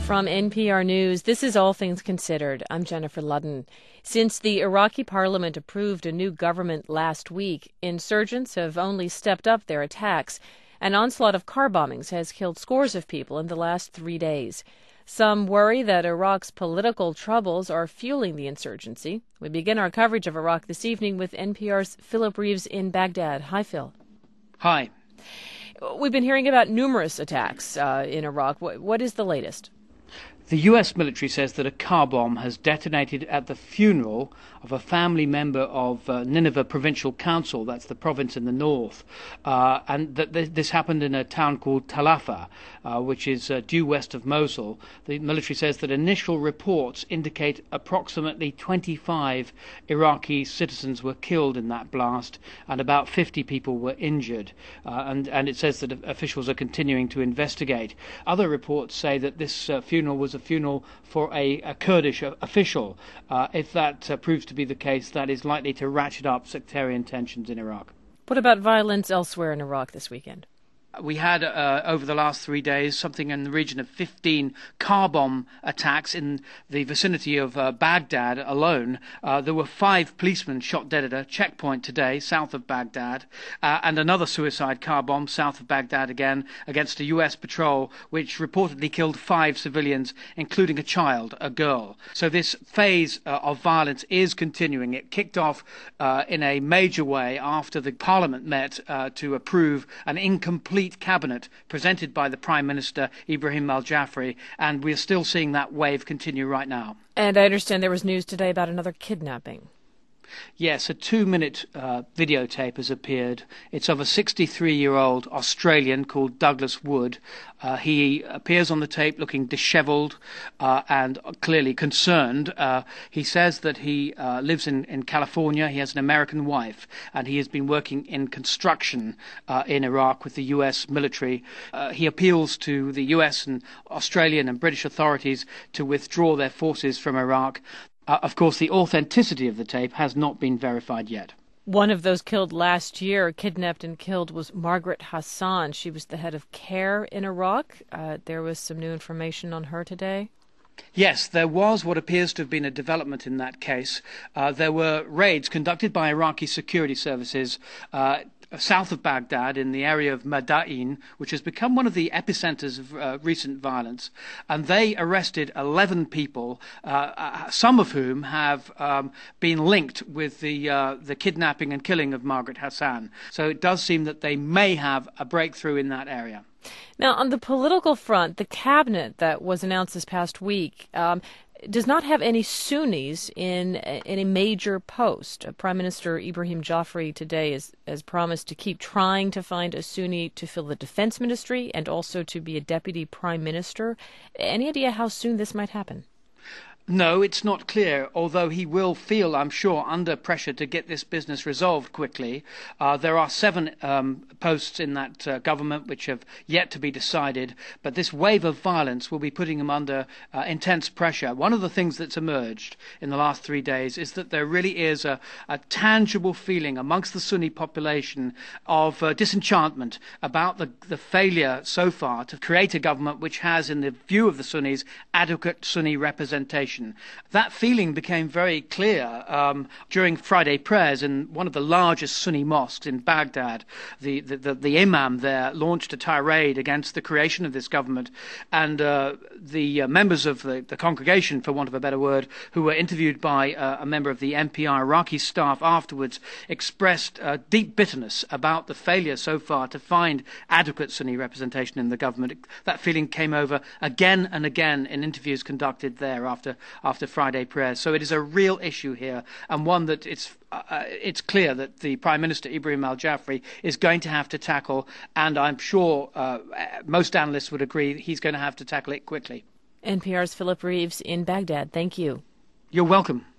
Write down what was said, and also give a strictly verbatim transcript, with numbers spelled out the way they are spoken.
From N P R News, this is All Things Considered. I'm Jennifer Ludden. Since the Iraqi parliament approved a new government last week, insurgents have only stepped up their attacks. An onslaught of car bombings has killed scores of people in the last three days. Some worry that Iraq's political troubles are fueling the insurgency. We begin our coverage of Iraq this evening with N P R's Philip Reeves in Baghdad. Hi, Phil. Hi. We've been hearing about numerous attacks uh, in Iraq. What, what is the latest? The U S military says that a car bomb has detonated at the funeral of a family member of uh, Nineveh Provincial Council, that's the province in the north, uh, and that th- this happened in a town called Talafa, uh, which is uh, due west of Mosul. The military says that initial reports indicate approximately twenty-five Iraqi citizens were killed in that blast and about fifty people were injured, uh, and, and it says that officials are continuing to investigate. Other reports say that this uh, funeral was a funeral for a, a Kurdish official. Uh, if that uh, proves to be the case, that is likely to ratchet up sectarian tensions in Iraq. What about violence elsewhere in Iraq this weekend? We had, uh, over the last three days, something in the region of fifteen car bomb attacks in the vicinity of uh, Baghdad alone. Uh, there were five policemen shot dead at a checkpoint today, south of Baghdad, uh, and another suicide car bomb south of Baghdad again against a U S patrol, which reportedly killed five civilians, including a child, a girl. So this phase uh, of violence is continuing. It kicked off uh, in a major way after the parliament met uh, to approve an incomplete cabinet presented by the Prime Minister Ibrahim al-Jafari, and we're still seeing that wave continue right now. And I understand there was news today about another kidnapping. Yes, a two-minute uh, videotape has appeared. It's of a sixty-three-year-old Australian called Douglas Wood. Uh, he appears on the tape looking dishevelled uh, and clearly concerned. Uh, he says that he uh, lives in, in California. He has an American wife, and he has been working in construction uh, in Iraq with the U S military. Uh, he appeals to the U S and Australian and British authorities to withdraw their forces from Iraq. Uh, of course, the authenticity of the tape has not been verified yet. One of those killed last year, kidnapped and killed, was Margaret Hassan. She was the head of CARE in Iraq. Uh, there was some new information on her today. Yes, there was what appears to have been a development in that case. Uh, there were raids conducted by Iraqi security services uh, south of Baghdad in the area of Madain, which has become one of the epicenters of uh, recent violence. And they arrested eleven people, uh, uh, some of whom have um, been linked with the, uh, the kidnapping and killing of Margaret Hassan. So it does seem that they may have a breakthrough in that area. Now, on the political front, the cabinet that was announced this past week um, does not have any Sunnis in, in a major post. Prime Minister Ibrahim Jafari today is, has promised to keep trying to find a Sunni to fill the defense ministry and also to be a deputy prime minister. Any idea how soon this might happen? No, it's not clear, although he will feel, I'm sure, under pressure to get this business resolved quickly. Uh, there are seven um, posts in that uh, government which have yet to be decided, but this wave of violence will be putting him under uh, intense pressure. One of the things that's emerged in the last three days is that there really is a, a tangible feeling amongst the Sunni population of uh, disenchantment about the, the failure so far to create a government which has, in the view of the Sunnis, adequate Sunni representation. That feeling became very clear um, during Friday prayers in one of the largest Sunni mosques in Baghdad. The, the, the, the imam there launched a tirade against the creation of this government, and uh, the uh, members of the, the congregation, for want of a better word, who were interviewed by uh, a member of the N P R Iraqi staff afterwards, expressed uh, deep bitterness about the failure so far to find adequate Sunni representation in the government. That feeling came over again and again in interviews conducted there after after Friday prayers. So it is a real issue here, and one that it's uh, it's clear that the Prime Minister Ibrahim al-Jafari is going to have to tackle, and I'm sure uh, most analysts would agree he's going to have to tackle it quickly. N P R's Philip Reeves in Baghdad. Thank you. You're welcome.